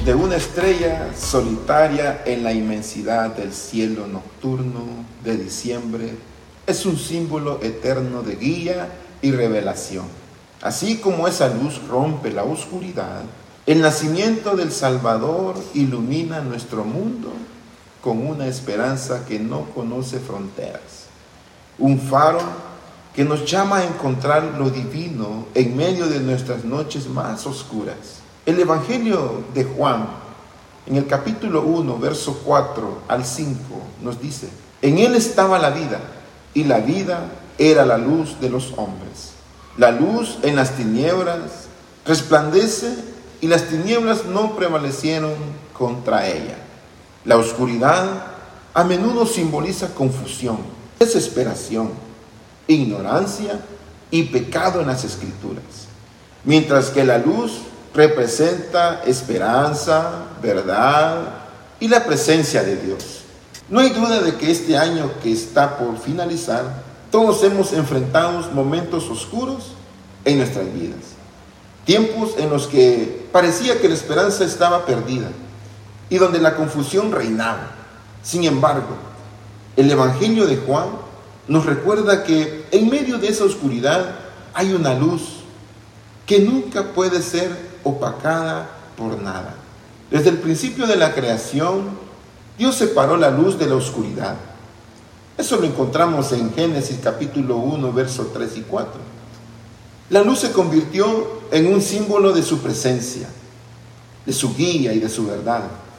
de una estrella solitaria en la inmensidad del cielo nocturno de diciembre es un símbolo eterno de guía y revelación. Así como esa luz rompe la oscuridad, el nacimiento del Salvador ilumina nuestro mundo con una esperanza que no conoce fronteras. Un faro que nos llama a encontrar lo divino en medio de nuestras noches más oscuras. El Evangelio de Juan, en el capítulo 1, verso 4 al 5, nos dice: en él estaba la vida, y la vida era la luz de los hombres. La luz en las tinieblas resplandece, y las tinieblas no prevalecieron contra ella. La oscuridad a menudo simboliza confusión, desesperación, ignorancia y pecado en las Escrituras, mientras que la luz representa esperanza, verdad y la presencia de Dios. No hay duda de que este año que está por finalizar, todos hemos enfrentado momentos oscuros en nuestras vidas. Tiempos en los que parecía que la esperanza estaba perdida y donde la confusión reinaba. Sin embargo, el Evangelio de Juan nos recuerda que en medio de esa oscuridad hay una luz que nunca puede ser opacada por nada. Desde el principio de la creación, Dios separó la luz de la oscuridad. Eso lo encontramos en Génesis capítulo 1, versos 3 y 4. La luz se convirtió en un símbolo de su presencia, de su guía y de su verdad.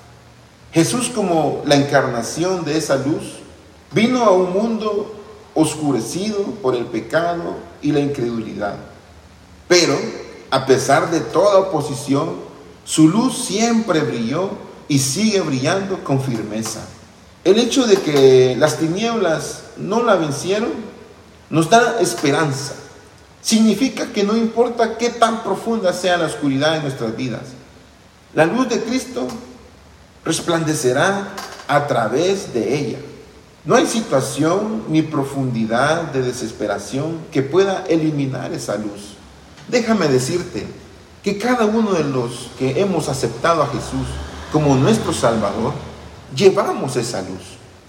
Jesús, como la encarnación de esa luz, vino a un mundo oscurecido por el pecado y la incredulidad. Pero, a pesar de toda oposición, su luz siempre brilló y sigue brillando con firmeza. El hecho de que las tinieblas no la vencieron nos da esperanza. Significa que no importa qué tan profunda sea la oscuridad en nuestras vidas, la luz de Cristo resplandecerá a través de ella. No hay situación ni profundidad de desesperación que pueda eliminar esa luz. Déjame decirte que cada uno de los que hemos aceptado a Jesús como nuestro Salvador, llevamos esa luz.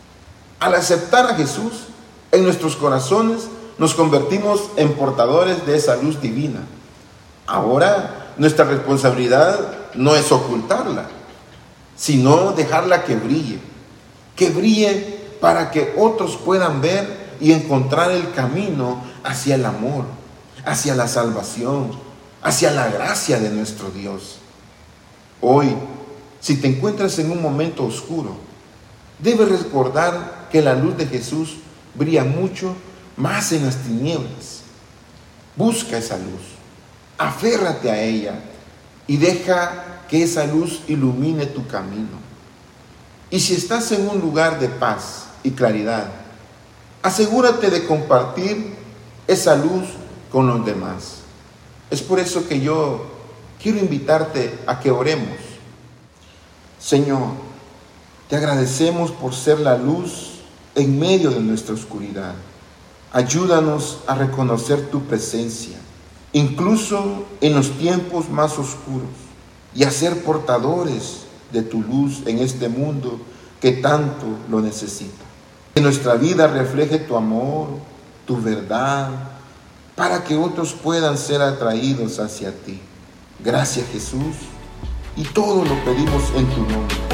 Al aceptar a Jesús en nuestros corazones, nos convertimos en portadores de esa luz divina. Ahora, nuestra responsabilidad no es ocultarla, sino dejarla que brille para que otros puedan ver y encontrar el camino hacia el amor, hacia la salvación, hacia la gracia de nuestro Dios. Hoy, si te encuentras en un momento oscuro, debes recordar que la luz de Jesús brilla mucho más en las tinieblas. Busca esa luz, aférrate a ella y deja que esa luz ilumine tu camino. Y si estás en un lugar de paz y claridad, asegúrate de compartir esa luz con los demás. Es por eso que yo quiero invitarte a que oremos. Señor, te agradecemos por ser la luz en medio de nuestra oscuridad. Ayúdanos a reconocer tu presencia, incluso en los tiempos más oscuros, y a ser portadores de tu luz en este mundo que tanto lo necesita. Que nuestra vida refleje tu amor, tu verdad, para que otros puedan ser atraídos hacia ti. Gracias, Jesús, y todo lo pedimos en tu nombre.